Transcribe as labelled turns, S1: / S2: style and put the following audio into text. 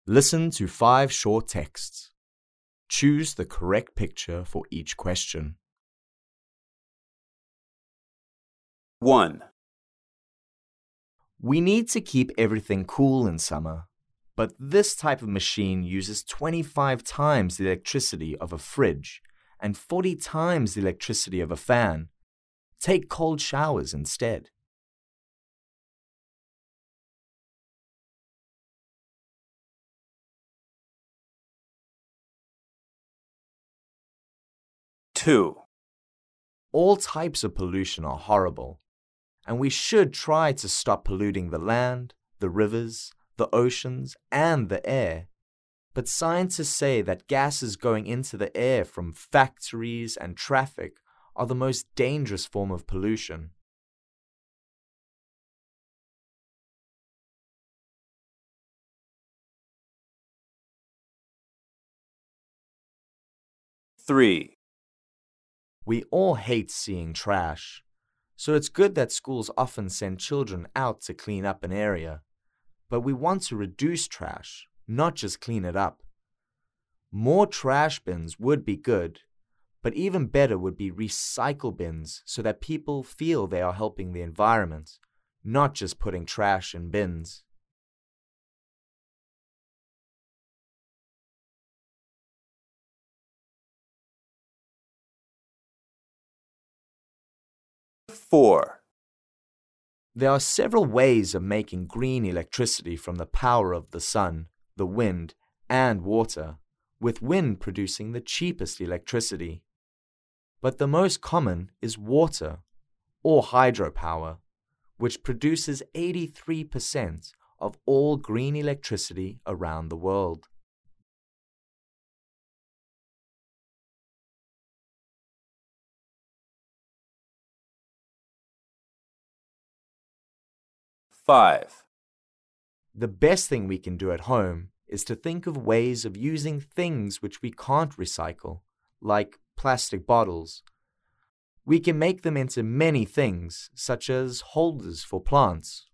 S1: Listen to 5 short texts. Choose the correct picture for each question.
S2: 1.
S1: We need to keep everything cool in summer, but this type of machine uses 25 times the electricity of a fridge and 40 times the electricity of a fan. Take cold showers instead.
S2: 2.
S1: All types of pollution are horrible, and we should try to stop polluting the land, the rivers, the oceans, and the air. But scientists say that gases going into the air from factories and traffic are the most dangerous form of pollution.
S2: 3.
S1: We all hate seeing trash, so it's good that schools often send children out to clean up an area. But we want to reduce trash, not just clean it up. More trash bins would be good, but even better would be recycle bins so that people feel they are helping the environment, not just putting trash in bins.
S2: 4.
S1: There are several ways of making green electricity from the power of the sun, the wind, and water, with wind producing the cheapest electricity. But the most common is water, or hydropower, which produces 83% of all green electricity around the world.
S2: 5.
S1: The best thing we can do at home is to think of ways of using things which we can't recycle, like plastic bottles. We can make them into many things, such as holders for plants